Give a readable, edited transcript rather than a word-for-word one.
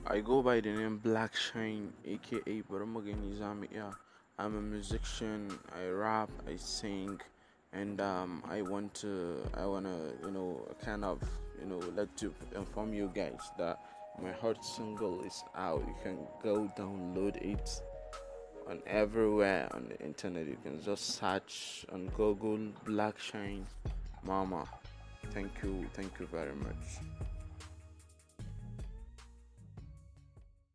I go by the name Black Shine, aka Barumagani Zamia. I'm a musician. I rap, I sing, and I wanna, kind of, let to inform you guys that my hot single is out. You can go download it on everywhere on the internet. You can just search on Google Black Shine Mama. Thank you very much.